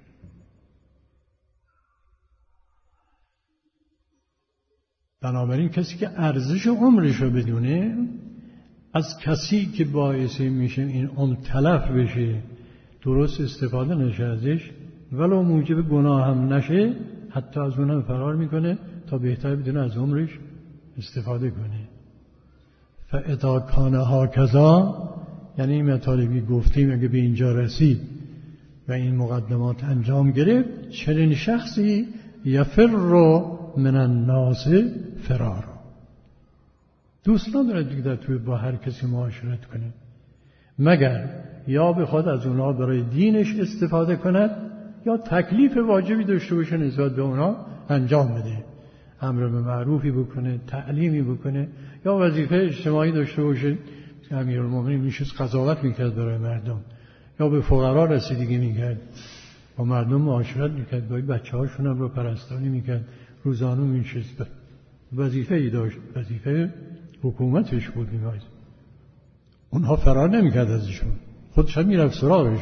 بنابراین کسی که ارزش عمرش رو بدونه، از کسی که باعث میشه این عمر تلف بشه درست استفاده نشه ازش، ولو موجب گناه هم نشه، حتی از اونم فرار میکنه تا بهتر بدونه از عمرش استفاده کنه. فاذا کان هکذا، یعنی این مطالبی گفتیم اگه به اینجا رسید و این مقدمات انجام گرفت، چنین شخصی یفر من الناس فرار، دوست نداره دیگه توی با هر کسی معاشرت کنه، مگر یا بخواد از اونا برای دینش استفاده کند یا تکلیف واجبی داشته باشه نسبت به اونا انجام بده، امر به معروفی بکنه، تعلیمی بکنه، یا وظیفه اجتماعی داشته باشه. امیرالمومنین میشد قضاوت میکرد برای مردم، یا به فقرا رسیدگی میکرد، با مردم معاشرت میکرد، با بچه هاشون هم رو پرستانی میکرد، روزانه میشست، وظیفه ای داشت، وظیفه حکومتش بود. میباید اونها فرار نمیکرد ازشون، خودش هم میرفت سراغش.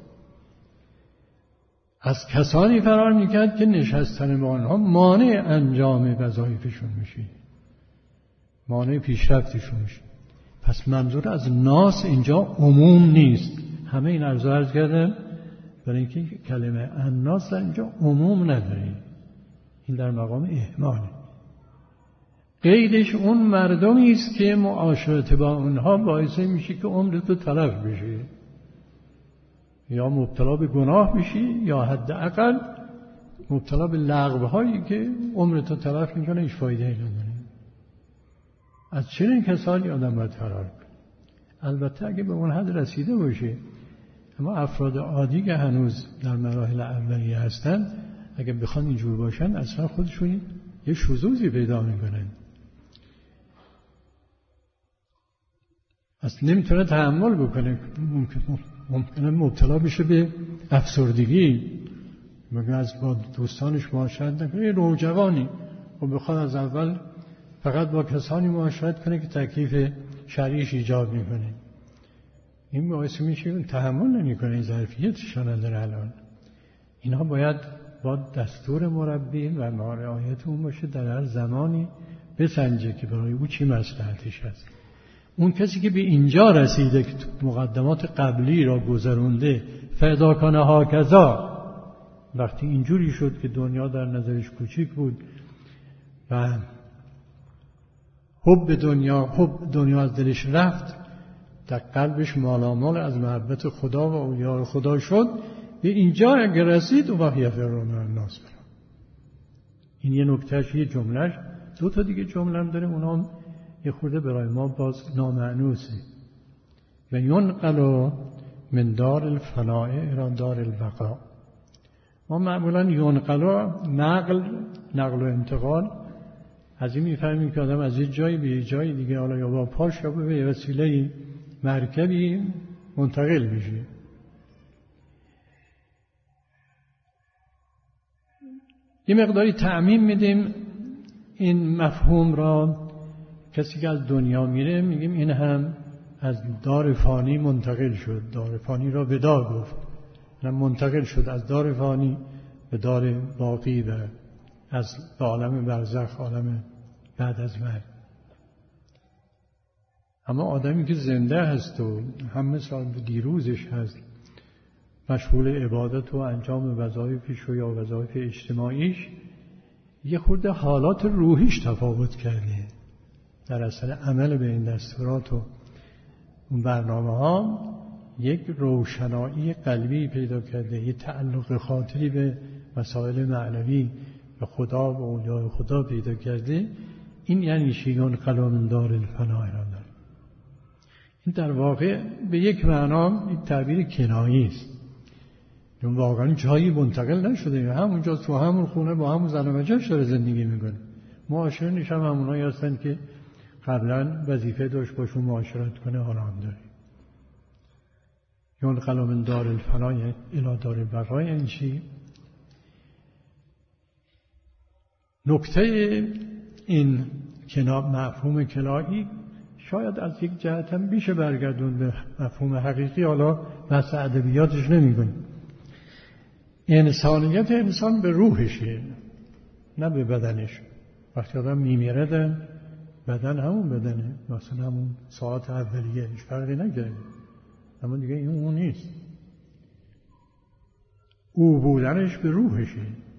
از کسانی فرار میکرد که نشستن با آنها مانع انجام وظایفشون میشه، مانع پیشرفتشون میشه. پس منظور از ناس اینجا عموم نیست. همه این عرض عرض کردم برای اینکه کلمه الناس در اینجا عموم نداره، این در مقام اهماله. قیدش اون مردمی است که معاشرت با اونها باعث میشه که عمرت تو تلف بشه، یا مبتلا به گناه بشی یا حداقل مبتلا به لغوهایی که عمرت تو تلف میکنه، هیچ فایده ای نداره. از چنین کسانی آدم باید فرار کنه. البته اگه به اون حد رسیده باشه، اما افراد عادی که هنوز در مراحل اولیه هستن اگه بخوان اینجور باشن اصلا خودشون یه شذوذی پیدا میکنن، اصلا نمیتونه تحمل بکنه، ممکنه مبتلا بشه به افسردگی، مگه از با دوستانش معاشرت نکنه. یه نوجوانی و بخواد از اول فقط با کسانی معاشرت کنه که تکلیف شرعیش ایجاب میکنه، این باعث میشه اون تحمل نمیکنه، این ظرفیتش نداره. الان اینها باید با دستور مربی و رعایت اون باشه، در هر زمانی بسنجه که برای او چی مصلحتش هست. اون کسی که به اینجا رسیده که مقدمات قبلی را گذرونده، فداکانه ها کذا، وقتی اینجوری شد که دنیا در نظرش کوچیک بود و حب دنیا حب دنیا از دلش رفت، در قلبش مالامال از محبت خدا و اولیاء خدا شد، به اینجا اگر رسید و وقت یفرون من الناس برم. این یه نکتهش، یه جملهش. دو تا دیگه جمله هم داره، اونا یه خورده برای ما باز نامعنوسه. و ینقل من دار الفناء الی دار البقاء. ما معمولا ینقل نقل نقل و انتقال از این میفهمیم که آدم از یه جایی به یه جای دیگه، حالا یا با پاش یا به وسیله مرکبی منتقل میشه. یه مقداری تعمیم میدیم این مفهوم را. کسی که از دنیا میره میگیم این هم از دار فانی منتقل شد، دار فانی را ودا گفت، نه منتقل شد از دار فانی به دار باقی و از عالم برزخ، عالم بعد از مرگ. اما آدمی که زنده هست و هم مثل دیروزش هست، مشغول عبادت و انجام وظایفش و یا وظایف اجتماعیش، یه خورده حالات روحیش تفاوت کرده. در اصل عمل به این دستورات و اون برنامه ها یک روشنایی قلبی پیدا کرده، یه تعلق خاطری به مسائل معنوی به خدا و اولیاء خدا پیدا کرده. این یعنی شیون قلم دار الفناء را داره. این در واقع به یک معنا یک تعبیر کنایی است، چون واقعا جایی منتقل نشده، همونجا تو همون خونه با همون زن و بچه‌اش داره زندگی میکنه. معاشرینش هم همونایی هستن که قبلا وظیفه داشت باشون معاشرت کنه، حالا هم داره. یون قلم دار الفناء الی دار البقاء. این چی؟ نکته این کناب مفهوم کنایی شاید از یک جهت هم بیشه برگردون به مفهوم حقیقی، حالا بحث ادبیاتش نمی‌کنیم. انسانیت انسان به روحشه، نه به بدنش. وقتی آدم میمیره بدن همون بدنه، مثلا همون ساعت اولیه هیچ فرقی نکرده، اما دیگه این اون نیست. او بودنش به روحشه.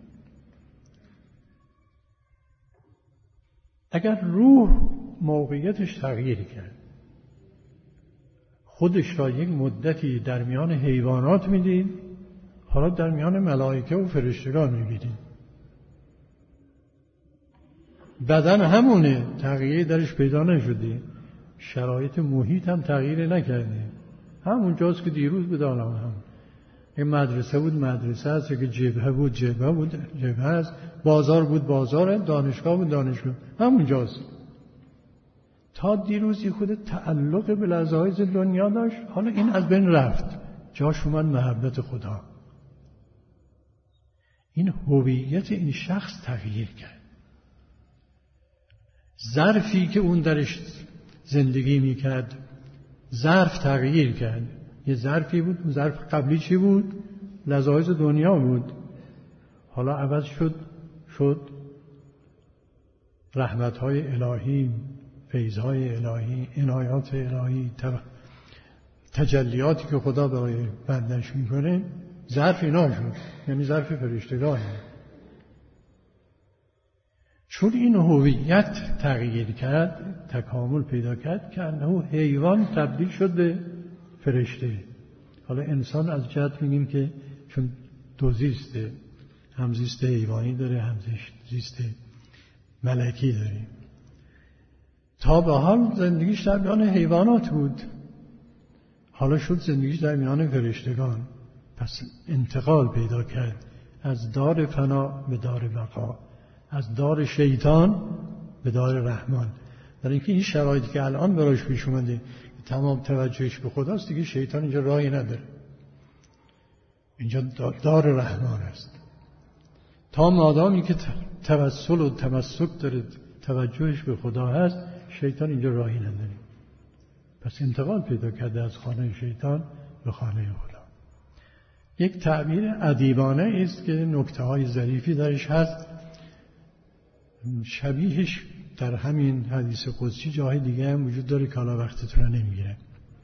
اگر روح موقعیتش تغییر کرد، خودش را یک مدتی در میان حیوانات میدید، حالا در میان ملائکه و فرشتگان میبینید. بدن همونه، تغییری درش پیدا نشده، شرایط محیط هم تغییر نکرده، همون جاست که دیروز بود حالا هم. یک مدرسه بود مدرسه است، یک جبهه بود جبهه بود جبهه است، بازار بود بازار، دانشگاه بود دانشگاه، همون جاست. تا دیروزی خود تعلق به لذایز دنیا داشت، حالا این از بین رفت، جاش اومد محبت خدا. این هویت این شخص تغییر کرد. ظرفی که اون درش زندگی میکرد، ظرف تغییر کرد. یه ظرفی بود، اون ظرف قبلی چی بود؟ لذایذ دنیا بود. حالا عوض شد شد رحمت‌های الهی، فیض‌های الهی، عنایات الهی، تجلیاتی که خدا برای بندش میکنه. ظرف اینا شد، یعنی ظرف فرشتگان. چون این هویت تغییر کرد، تکامل پیدا کرد که انه حیوان تبدیل شد به فرشته. حالا انسان از جهت میگیم که چون دو زیسته، همزیست حیوانی داره، همزیست ملکی داره. تا به حال زندگیش در میان حیوانات بود، حالا شد زندگیش در میان فرشتگان. پس انتقال پیدا کرد از دار فنا به دار بقا، از دار شیطان به دار رحمان. در اینکه این شرایطی که الان براش پیش اومده تمام توجهش به خداست، دیگه شیطان اینجا راهی نداره. اینجا دار رحمان است. تا مادامی که توسل و تمسک داره، توجهش به خدا هست، شیطان اینجا راهی نداره. پس انتقال پیدا کرده از خانه شیطان به خانه خدا. یک تعبیر ادیبانه است که نکته‌های ظریفی درش هست. شبیهش در همین حدیث قدسی جای دیگه هم وجود داره که حالا وقتتون رو نمیگیره.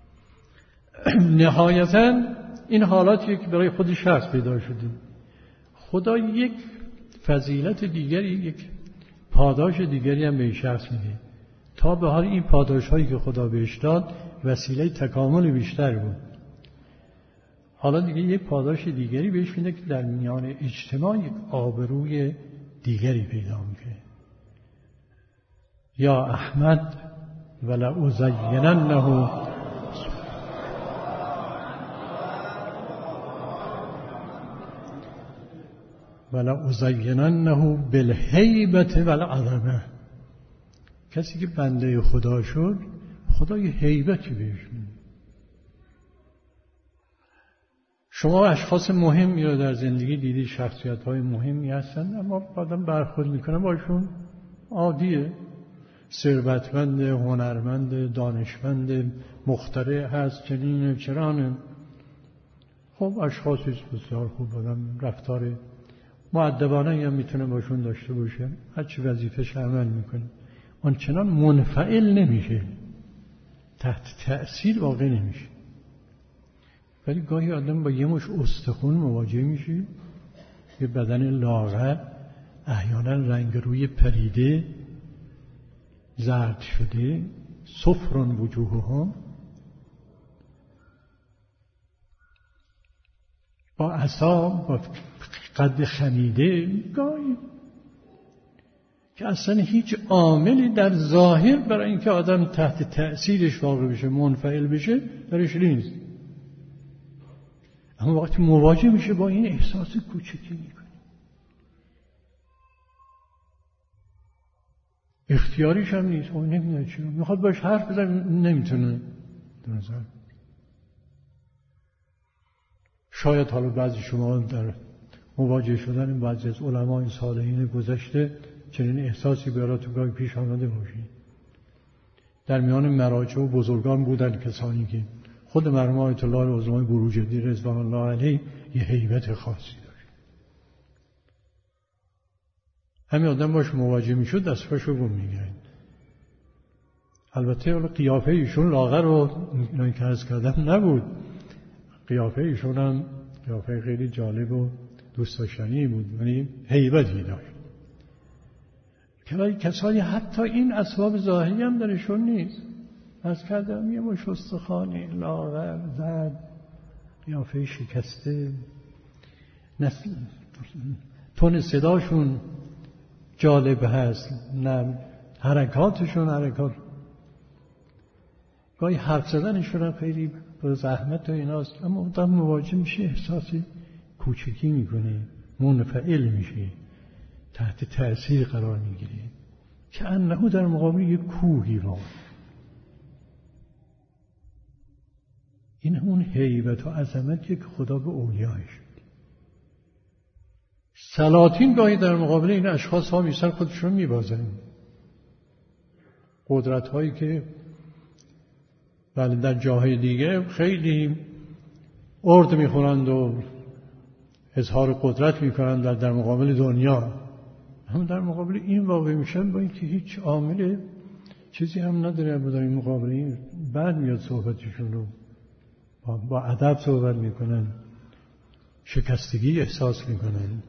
نهایتاً این حالاتی که برای خود شخص پیدا شده، خدا یک فضیلت دیگری، یک پاداش دیگری هم به شخص میده. تا به حال این پاداش هایی که خدا بهش داد وسیله تکامل بیشتر بود. حالا دیگه یک پاداش دیگری بهش میده که در میان اجتماع یک آبروی دیگری پیدا میکنه. یا احمد ولا ازیننه ولا ازیننه بالهیبة والعظمه. کسی که بنده خدا شد، خدا یه هیبتی بهش میده. شما اشخاص مهمی رو در زندگی دیدید، شخصیت‌های مهمی هستن، اما بعدم برخورد میکنه باشون عادیه. ثروتمند، هنرمند، دانشمند، مخترع هست، چنین چرانه. خب اشخاصی بسیار خوب، آدم رفتار مؤدبانه هم میتونه باشون داشته باشه، هر چی وظیفه‌ش عمل میکنه. اون چنان منفعل نمیشه، تحت تأثیر واقع نمیشه. ولی گاهی آدم با یه مش استخون مواجه میشه، یه بدن لاغر، احیانا رنگ روی پریده، زرد شده، صفران وجوههم، با عصا، با قد خمیده، گاهی که اصلا هیچ عاملی در ظاهر برای اینکه آدم تحت تأثیرش واقع بشه، منفعل بشه، درش نیست. اما وقتی مواجه میشه با این احساس کوچکی میکنه. اختیاریش هم نیست، اون نمیدونه چی میخواد باش حرف بزنه، نمیتونه. در نظر شاید حالا بعضی شما در مواجه شدن بعضی از علمای صالحین گذشته چنین احساسی براتون گاهی پیش آمده باشید. در میان مراجع و بزرگان بودن کسانی که خود مرحوم آیت الله العظمای بروجردی رضوان الله علیه یه هیبت خاصی داشت. همین آدم باش مواجه میشد دستشو گم میگرد. البته حالا قیافه ایشون لاغر و اینایی که عرض کردم نبود. قیافه ایشون هم قیافه خیلی جالب و دوست داشتنی بود، یعنی هیبتی داشت. که کسایی حتی این اسباب ظاهری هم درشون نیست. از کردم یه مش استخوانی، لاغر، زرد، قیافه شکسته، نسل تون صداشون جالب هست، نه حرکاتشون حرکات، گاهی حرف زدنشون هم خیلی با زحمت و ایناست، اما آدم مواجه میشه احساسی کوچکی میکنه، منفعل میشه، تحت تأثیر قرار میگیره، که انه در مقابل یک کوهی واقع. این اون هیبت و عظمتی که خدا به اولیایش میده. سلاطین گاهی در مقابل این اشخاص ها میسن خودشون میبازن. قدرت هایی که بله در جاهای دیگه خیلی ارد میخورند و اظهار قدرت میکنند در, در مقابل دنیا، هم در مقابل این واقع میشن با اینکه هیچ عامل چیزی هم نداره در این مقابل. این بعد میاد صحبتشون رو با, با ادب صحبت میکنن، شکستگی احساس میکنن.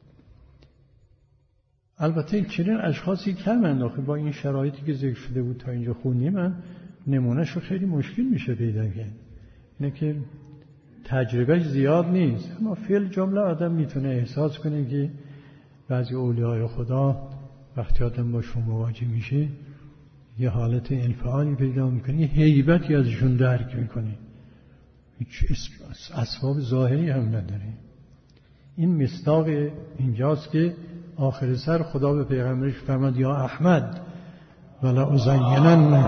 البته این چنین اشخاصی کمند، آخه با این شرایطی که ذکر شده بود تا اینجا خوندیم من نمونهش رو خیلی مشکل میشه پیدا کرد. اینه که تجربهش زیاد نیست، اما فعل جمله آدم میتونه احساس کنه که بعضی اولیای خدا وقتی آدم با شما مواجه میشه یه حالت انفعالی پیدا میکنه، یه هیبتی ازشون درک میکنه، هیچ اسباب ظاهری هم نداره. این مصداق اینجاست که آخر سر خدا به پیغمبرش فرمود یا احمد ولا ازینن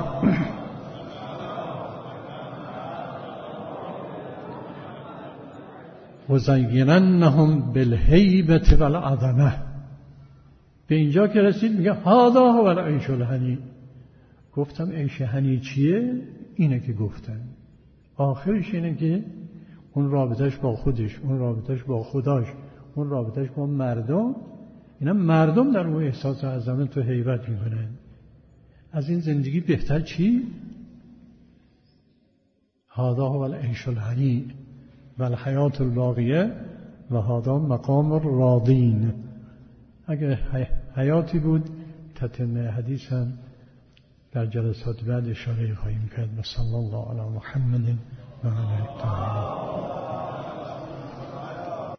وزیننهم بالهیبة والعظمه. به اینجا که رسید میگه هذا هو العیش الهنی. گفتم عیش هنی چیه؟ اینه که گفتم آخرش اینه که اون رابطش با خودش، اون رابطش با خداش، اون رابطش با مردم، اینا مردم در اون احساس عظمت و هیبت میکنن. از این زندگی بهتر چی؟ هذا هو العیش الهنی و الحیات الباقیه و هذا مقام الراضین. اگر حیاتی بود تتمه حدیث هم در جلسات بعد اشاره خواهیم کرد. صلی الله علی محمد و علی آله.